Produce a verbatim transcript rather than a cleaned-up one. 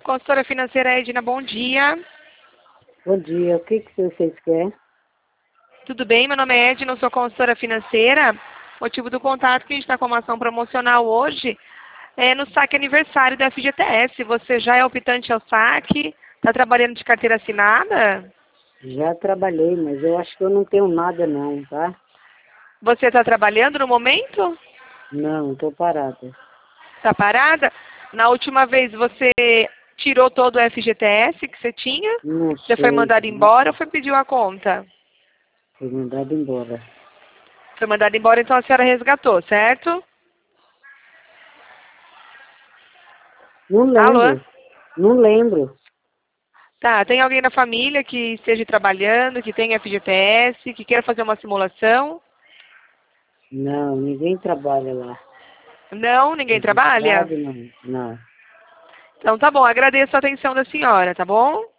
Consultora financeira Edna, bom dia. Bom dia, o que, que vocês querem? Tudo bem? Meu nome é Edna, eu sou consultora financeira. Motivo do contato que a gente está com uma ação promocional hoje é no saque aniversário da F G T S. Você já é optante ao saque? Está trabalhando de carteira assinada? Já trabalhei, mas eu acho que eu não tenho nada não, tá? Você está trabalhando no momento? Não, estou parada. Está parada? Na última vez você tirou todo o F G T S que você tinha? Não Você foi sei, mandado embora ou foi pedir a conta? fui mandado embora. Foi mandado embora, então a senhora resgatou, certo? Não Alô? lembro, não lembro. Tá, tem alguém na família que esteja trabalhando, que tenha F G T S, que queira fazer uma simulação? Não, ninguém trabalha lá. Não, ninguém trabalha? Registrado, não, não. Então tá bom, agradeço a atenção da senhora, tá bom?